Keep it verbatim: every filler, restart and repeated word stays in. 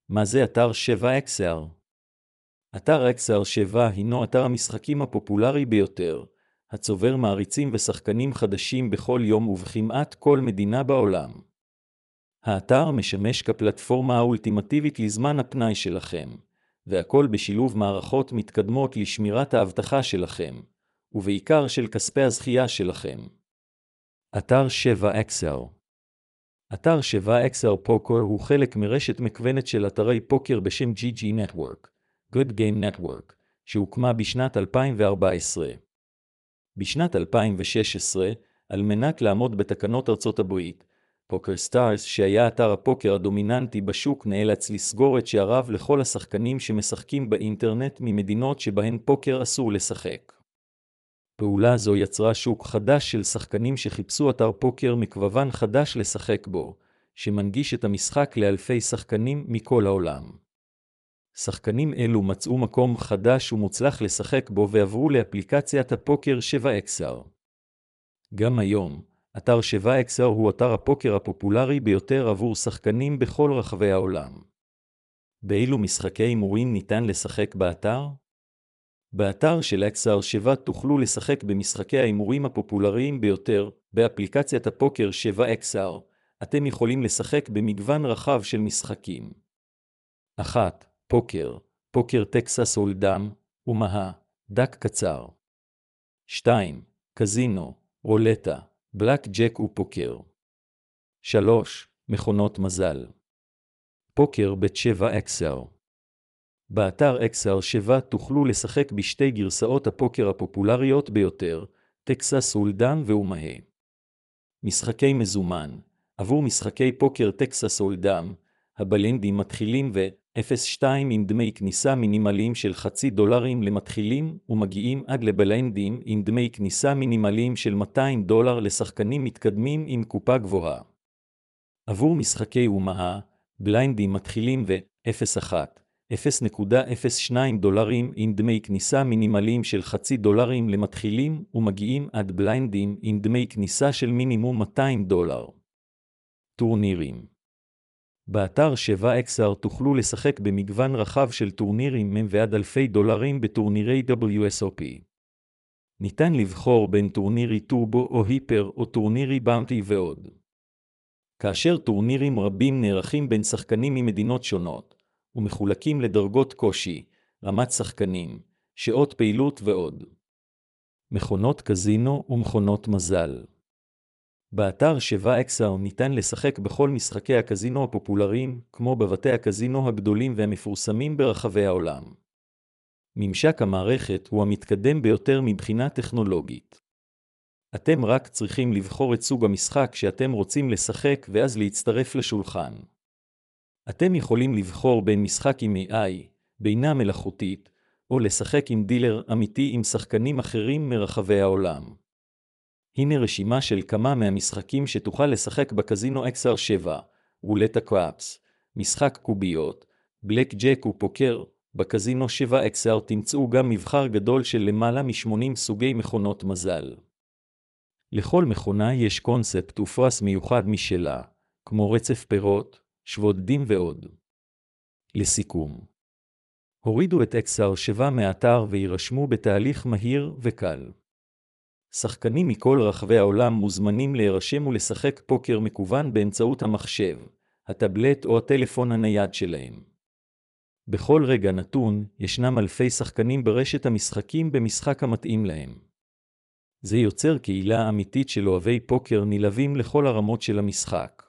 מה זה אתר שבע אקס אר? אתר אקס אר שבע הינו אתר המשחקים הפופולרי ביותר, הצובר מעריצים ושחקנים חדשים בכל יום ובכמעט כל מדינה בעולם. האתר משמש כפלטפורמה האולטימטיבית לזמן הפנאי שלכם, והכל בשילוב מערכות מתקדמות לשמירת האבטחה שלכם, ובעיקר של כספי הזכייה שלכם. אתר שבע אקס אר. אתר שבע אקס אר פוקר הוא חלק מרשת מכוונת של אתרי פוקר בשם ג'י ג'י Network, Good Game Network, שהוקמה בשנת אלפיים וארבע עשרה. בשנת אלפיים ושש עשרה, על מנת לעמוד בתקנות ארצות הברית, פוקר סטארס, שהיה אתר הפוקר הדומיננטי בשוק, נאלץ לסגור את שעריו לכל השחקנים שמשחקים באינטרנט ממדינות שבהן פוקר אסור לשחק. פעולה זו יצרה שוק חדש של שחקנים שחיפשו אתר פוקר מכוון חדש לשחק בו, שמנגיש את המשחק לאלפי שחקנים מכל העולם. שחקנים אלו מצאו מקום חדש ומוצלח לשחק בו ועברו לאפליקציית הפוקר שבע אקס אר. גם היום, אתר שבע אקס אר הוא אתר הפוקר הפופולרי ביותר עבור שחקנים בכל רחבי העולם. באילו משחקי הימורים ניתן לשחק באתר? באתר של אקס אר שבע תוכלו לשחק במשחקי ההימורים הפופולריים ביותר. באפליקציית הפוקר שבע אקס אר אתם יכולים לשחק במגוון רחב של משחקים. אחת. פוקר, פוקר טקסס הולדם, ומהה, דק קצר. שתיים. קזינו, רולטה, בלק ג'ק ופוקר. שלוש. מכונות מזל. פוקר ב-שבע אקס אר. באתר אקס אר שבע תוכלו לשחק בשתי גרסאות הפוקר הפופולריות ביותר, טקסס הולדם ומהה. משחקי מזומן. עבור משחקי פוקר טקסס הולדם, הבלנדים מתחילים ו-אפס נקודה שתיים עם דמי כניסה מינימליים של חצי דולרים למתחילים, ומגיעים עד לבלנדים עם דמי כניסה מינימליים של מאתיים דולר לשחקנים מתקדמים עם קופה גבוהה. עבור משחקי ומהה, בליינדים מתחילים ו-אפס נקודה אחת, אפס נקודה אפס שתיים דולרים עם דמי כניסה מינימליים של חצי דולרים למתחילים, ומגיעים עד בליינדים עם דמי כניסה של מינימום מאתיים דולר. טורנירים. באתר שבע אקס אר תוכלו לשחק במגוון רחב של טורנירים ועד אלפי דולרים בטורנירי דאבליו אס או פי. ניתן לבחור בין טורנירי טורבו או היפר או טורנירי באונטי ועוד. כאשר טורנירים רבים נערכים בין שחקנים ממדינות שונות, ומחולקים לדרגות קושי, רמת שחקנים, שעות פעילות ועוד. מכונות קזינו ומכונות מזל. באתר שבע אקס אר ניתן לשחק בכל משחקי הקזינו הפופולריים, כמו בבתי הקזינו הגדולים והמפורסמים ברחבי העולם. ממשק המערכת הוא המתקדם ביותר מבחינה טכנולוגית. אתם רק צריכים לבחור את סוג המשחק שאתם רוצים לשחק ואז להצטרף לשולחן. אתם יכולים לבחור בין משחק עם איי איי, בינה מלאכותית, או לשחק עם דילר אמיתי עם שחקנים אחרים מרחבי העולם. הנה רשימה של כמה מהמשחקים שתוכל לשחק בקזינו אקס אר שבע, רולטה קראפס, משחק קוביות, בלק ג'ק ופוקר. בקזינו שבע אקס אר תמצאו גם מבחר גדול של למעלה מ-שמונים סוגי מכונות מזל. לכל מכונה יש קונספט ופרס מיוחד משלה, כמו רצף פירות, שבודדים ועוד. לסיכום, הורידו את אקס אר שבע מהאתר וירשמו בתהליך מהיר וקל. שחקנים מכל רחבי העולם מוזמנים להירשם ולשחק פוקר מקוון באמצעות המחשב, הטבלט או הטלפון הנייד שלהם. בכל רגע נתון, ישנם אלפי שחקנים ברשת המשחקים במשחק המתאים להם. זה יוצר קהילה אמיתית של אוהבי פוקר נלהבים לכל הרמות של המשחק.